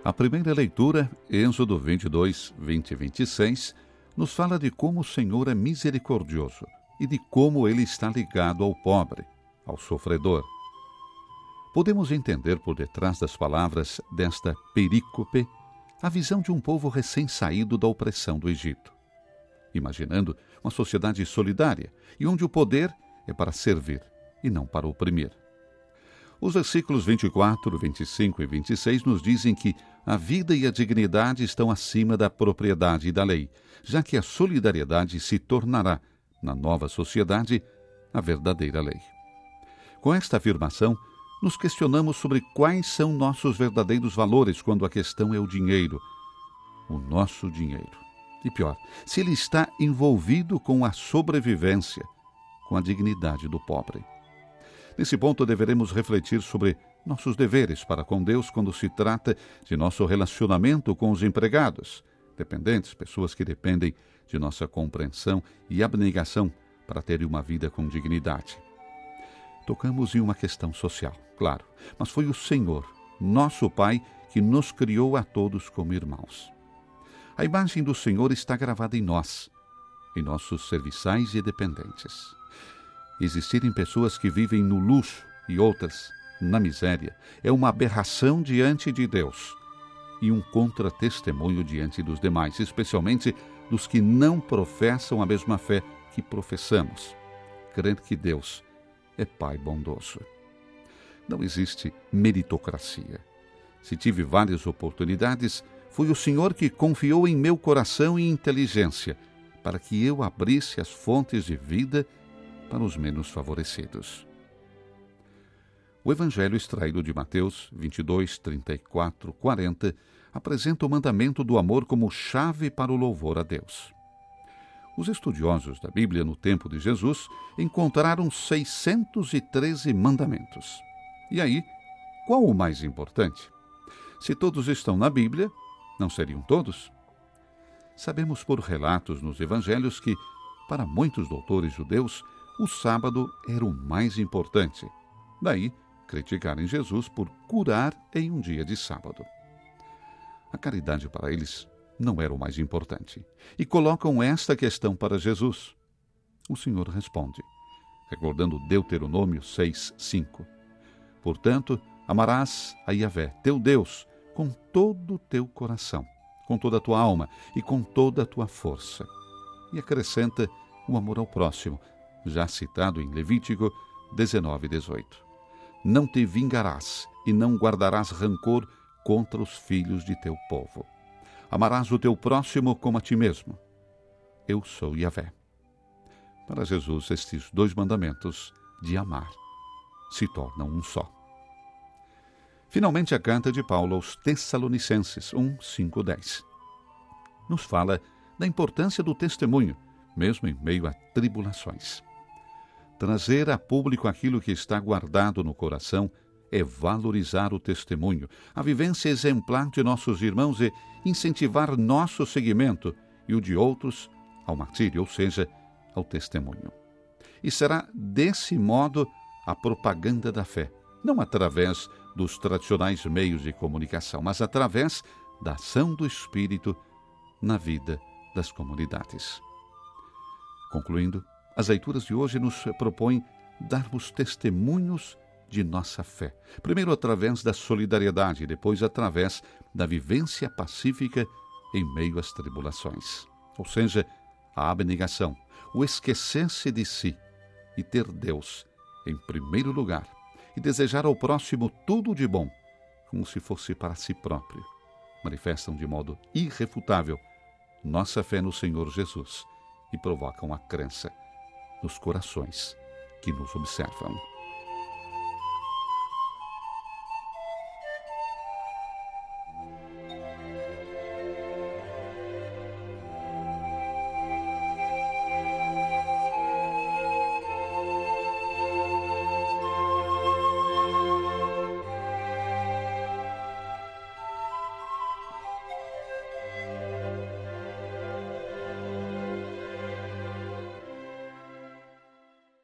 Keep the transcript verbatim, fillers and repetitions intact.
A primeira leitura, Êxodo vinte e dois, vinte e vinte e seis, nos fala de como o Senhor é misericordioso e de como ele está ligado ao pobre, ao sofredor. Podemos entender por detrás das palavras desta perícope a visão de um povo recém-saído da opressão do Egito, imaginando uma sociedade solidária e onde o poder é para servir e não para oprimir. Os versículos vinte e quatro, vinte e cinco e vinte e seis nos dizem que a vida e a dignidade estão acima da propriedade e da lei, já que a solidariedade se tornará, na nova sociedade, a verdadeira lei. Com esta afirmação, nos questionamos sobre quais são nossos verdadeiros valores quando a questão é o dinheiro, o nosso dinheiro. E pior, se ele está envolvido com a sobrevivência, com a dignidade do pobre. Nesse ponto, deveremos refletir sobre nossos deveres para com Deus quando se trata de nosso relacionamento com os empregados, dependentes, pessoas que dependem de nossa compreensão e abnegação para terem uma vida com dignidade. Tocamos em uma questão social, claro, mas foi o Senhor, nosso Pai, que nos criou a todos como irmãos. A imagem do Senhor está gravada em nós, em nossos serviçais e dependentes. Existirem pessoas que vivem no luxo e outras na miséria é uma aberração diante de Deus e um contra-testemunho diante dos demais, especialmente dos que não professam a mesma fé que professamos, crendo que Deus é Pai bondoso. Não existe meritocracia. Se tive várias oportunidades, foi o Senhor que confiou em meu coração e inteligência para que eu abrisse as fontes de vida para os menos favorecidos. O Evangelho extraído de Mateus vinte e dois, trinta e quatro, quarenta apresenta o mandamento do amor como chave para o louvor a Deus. Os estudiosos da Bíblia no tempo de Jesus encontraram seiscentos e treze mandamentos. E aí, qual o mais importante? Se todos estão na Bíblia, não seriam todos? Sabemos por relatos nos Evangelhos que, para muitos doutores judeus, o sábado era o mais importante. Daí, criticarem Jesus por curar em um dia de sábado. A caridade para eles não era o mais importante. E colocam esta questão para Jesus. O Senhor responde, recordando Deuteronômio seis, cinco. Portanto, amarás a Yahvé, teu Deus, com todo o teu coração, com toda a tua alma e com toda a tua força. E acrescenta o amor ao próximo, já citado em Levítico dezenove, dezoito. Não te vingarás e não guardarás rancor contra os filhos de teu povo. Amarás o teu próximo como a ti mesmo. Eu sou Yahvé. Para Jesus, estes dois mandamentos de amar se tornam um só. Finalmente, a carta de Paulo aos Tessalonicenses, um, cinco, dez. Nos fala da importância do testemunho, mesmo em meio a tribulações. Trazer a público aquilo que está guardado no coração é valorizar o testemunho, a vivência exemplar de nossos irmãos e incentivar nosso seguimento e o de outros ao martírio, ou seja, ao testemunho. E será desse modo a propaganda da fé, não através dos tradicionais meios de comunicação, mas através da ação do Espírito na vida das comunidades. Concluindo, as leituras de hoje nos propõem darmos testemunhos de nossa fé. Primeiro através da solidariedade, depois através da vivência pacífica em meio às tribulações. Ou seja, a abnegação, o esquecer-se de si e ter Deus em primeiro lugar e desejar ao próximo tudo de bom, como se fosse para si próprio, manifestam de modo irrefutável nossa fé no Senhor Jesus e provocam a crença nos corações que nos observam.